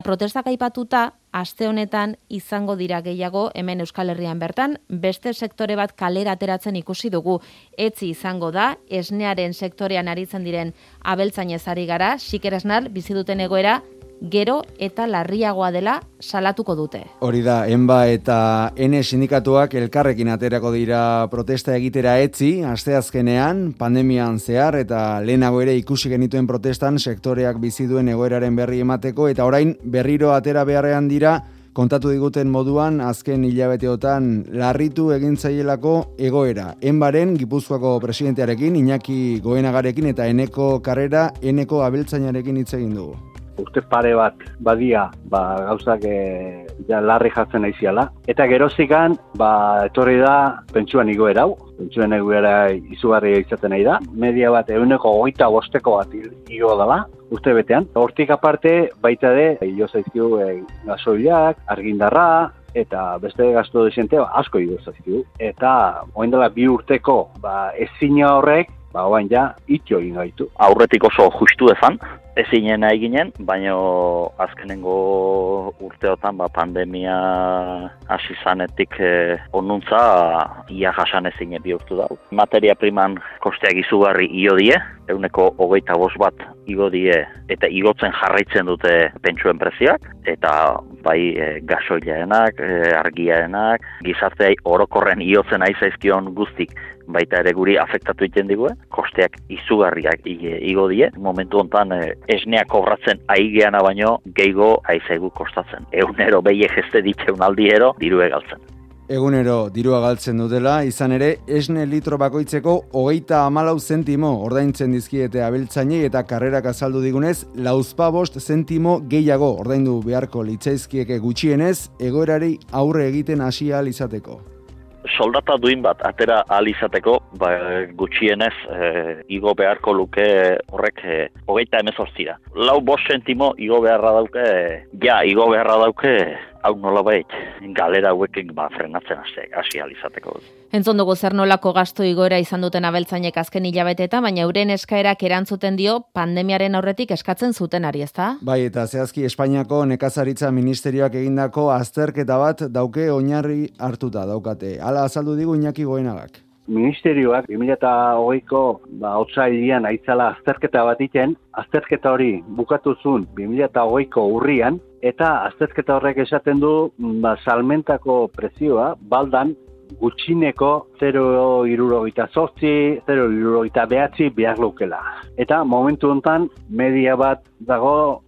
Protestak aipatuta, aste honetan izango dira gehiago hemen Euskal Herrian bertan, beste sektore bat kalera ateratzen ikusi dugu. Etzi izango da, esnearen sektorean aritzen diren abeltzainez ari gara, Xikeresnal bizi duten egoera gero eta larriagoa dela salatuko dute. Hori da, ENBA eta Ene sindikatuak elkarrekin aterako dira protesta egitera etzi, asteazkenean, pandemian zehar eta lehenago ere ikusi genituen protestan sektoreak bizi duen egoeraren berri emateko eta orain berriro atera beharrean dira, kontatu diguten moduan azken hilabeteotan larritu egin zaielako egoera. ENBaren Gipuzkoako presidentearekin, Iñaki Goenagarekin eta Eneko Karrera, Eneko abeltzainarekin hitz egin dugu. Urte pare bat badia, gauzak larri jartzen aiziala. Eta gerozikan, etorri da pentsuan igoera hau. Pentsuen egoera izugarria izaten nahi da. Media bat 125 bat igo dela, urte betean. Hortik aparte, baita igo zaizkiu gasoilak, argindarra, eta beste gastu dezente asko igo zaizkiu. Eta orain dela 2 urteko ezina horrek, oain ja, itxo egin gaitu. Aurretik oso justu ezan, ezinen eginen, baina azkenengo urteotan pandemia hasi zanetik onuntza ia jasan ezin bihurtu dago. Materia priman kosteak izugarri igo die, 125 bat igo die eta igotzen jarraitzen dute pentsuen prezioak, eta bai gasoilaenak, argiaenak, gizarteai orokorren igotzen ari zaizkion guztik baita ere guri afektatu egiten digu, kosteak izugarriak igo die. Momentu hontan esnea kobratzen aigeana baino gehigo aizaigu kostatzen. Egunero behi egeste ditzeun aldiero diru egaltzen. Egunero dirua galtzen dutela, izan ere, esne litro bakoitzeko 34 zentimo ordaintzen dizkiete abeltzainei eta Karrerak azaldu digunez, 45 zentimo gehiago ordaindu beharko litzaizkieke gutxienez, egoerari aurre egiten hasi ahal izateko. Soldata duin bat atera ahal izateko, gutxienez igo beharko luke horrek 38. 4 zentimo igo beharra dauke, igo beharra dauke, hau nolabait galera hauekin frenatzen hasi ahal izateko. Entzun dugu zer nolako gastu igoera izan duten abeltzainek azken hilabeteetan, baina euren eskaerak erantzuten dio pandemiaren aurretik eskatzen zutenari, ezta? Bai, eta zehazki Espainiako nekazaritza ministerioak egindako azterketa bat dauke oinarri hartuta daukate. Hala azaldu digu Iñaki Goenagak. Ministerioak 2020ko otsailean aitzala azterketa bat egiten, azterketa hori bukatu zuen 2020ko urrian, eta azterketa horrek esaten du salmentako prezioa baldan gutxineko 0,78, 0,79 behar lukela. Eta momentu honetan media bat dago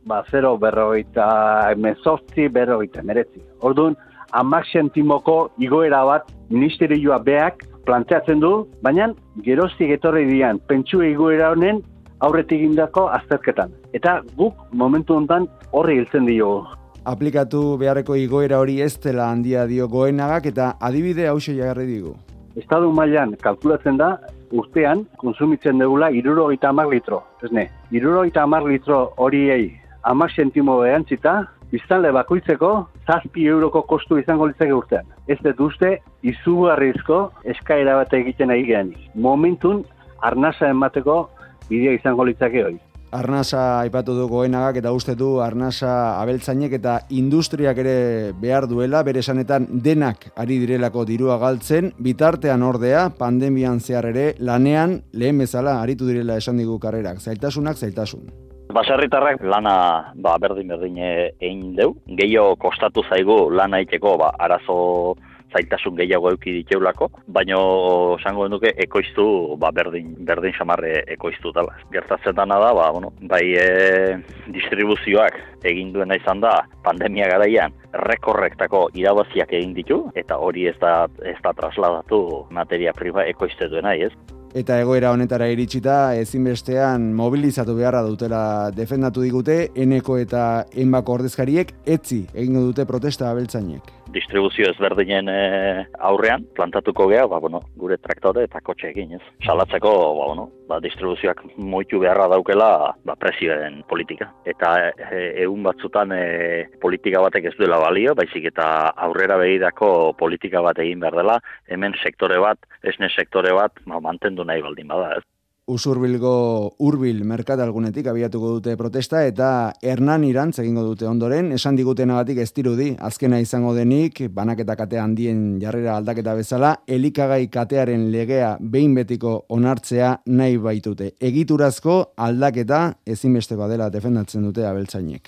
0,48, 0,49. Orduan, 10 zentimoko igoera bat ministerioa beak planteatzen du, baina geroztik etorri dian pentsu igoera honen aurretik egindako azterketan. Eta guk momentu honetan horri hiltzen diogu. Aplikatu beharreko igoera hori ez dela handia dio Goenagak eta adibide hauxe jarri digu. Estatu mailan kalkulatzen da urtean konsumitzen dugula 70 litro. Esne, 70 litro horiei 10 zentimo behantzita, biztanle bakoitzeko 7 euroko kostu izango litzake urtean. Ez dut uste izugarrizko eskaera bat egiten ari geanik. Momentun arnasa emateko bidea izango litzake hori. Arnasa aipatu du Goenagak eta uste du arnasa abeltzainek eta industriak ere behar duela, bere esanetan denak ari direlako dirua galtzen, bitartean ordea, pandemian zehar ere, lanean lehen bezala aritu direla esan digu Karrerak, zailtasunak zailtasun. Baserritarrak lana berdin egin deu, gehiago kostatu zaigu lana egiteko arazo zailtasun gehiago eduki diteulako, baina esango duke ekoiztu berdin xamarre ekoiztu dela. Gertatzen dana da, distribuzioak egin duena izan da pandemia garaian rekorrektako irabaziak egin ditu, eta hori ez da trasladatu materia prima ekoizte duena, ez? Eta egoera honetara iritsita ezinbestean mobilizatu beharra dutela defendatu digute Eneko eta Enbako ordezkariek etzi egingo dute protesta abeltzainek. Distribuzio ezberdinen aurrean plantatuko gea, gure traktore eta kotxe egin, ez? Salatzeko, distribuzioak moitu beharra daukela prezioen politika. Eta egun batzutan politika batek ez duela balio, baizik eta aurrera begirako politika bat egin behar dela, hemen sektore bat, esne sektore bat, mantendu nahi baldin bada, ez? Usurbilgo Hurbil merkatalgunetik abiatuko dute protesta eta Hernan irantz egingo dute ondoren, esan digutenagatik ez dirudi, azkena izango denik, banaketa kate handien jarrera aldaketa bezala, elikagai katearen legea behin betiko onartzea nahi baitute. Egiturazko aldaketa ezinbestekoa dela defendatzen dute abeltzainek.